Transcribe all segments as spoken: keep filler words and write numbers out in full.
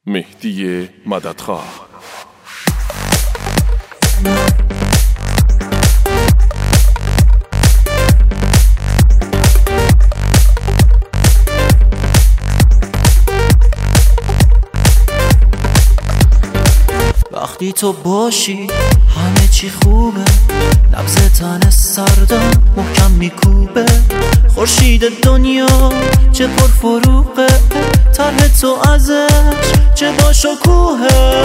مهدی مددخواه. وقتی تو باشی همه چی خوبه، نبض تن سردم محکم میکوبه، خورشید دنیا چه پر فروغه، طرح تو ازش چه با شکوهه.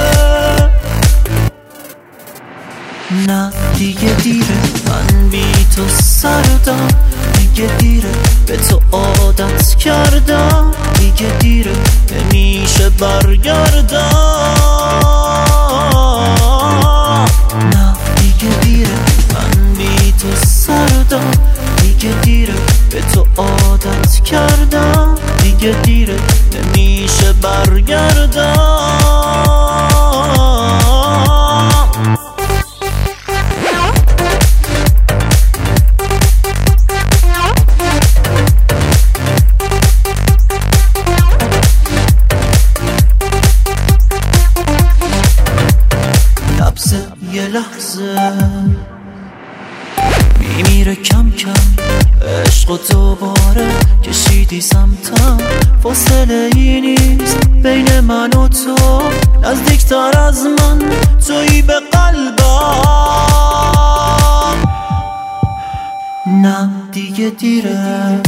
نه دیگه دیره، من بی تو سردم، دیگه دیره به تو عادت کردم، دیگه دیره نمیشه برگردم. نه دیگه دیره، من بی تو سردم، دیگه دیره به تو عادت کردم، دیگه دیره نمیشه برگردم. یه لحظه میمیره کم کم، عشق و دوباره کشیدی سمتم، فاصله ای نیست بین من و تو، نزدیکتر از من تویی به قلبم. نه دیگه دیره،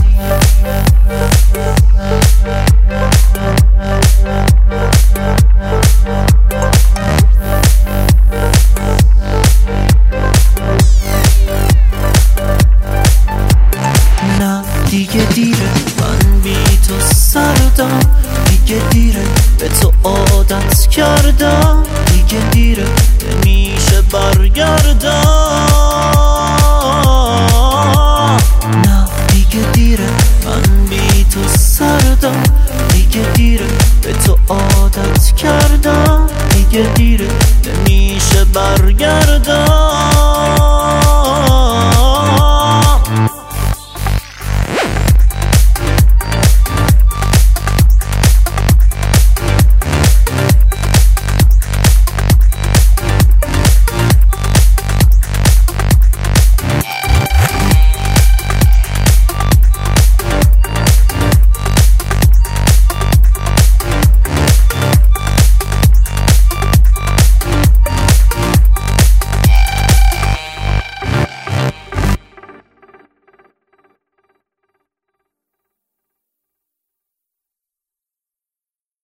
دیگه دیره، من بی تو سردم، دیگه دیره به تو عادت کردم، دیگه دیره نمیشه برگردم. نه دیگه دیره، من بی تو سردم، دیگه دیره به تو عادت کردم، دیگه دیره نمیشه برگردم.